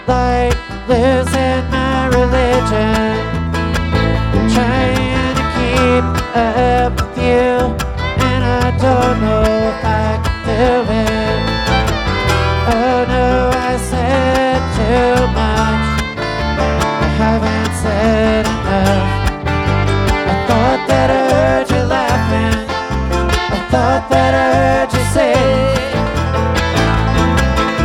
like losing my religion, trying to keep up with you, and I don't know if I can do it. Oh no, I said too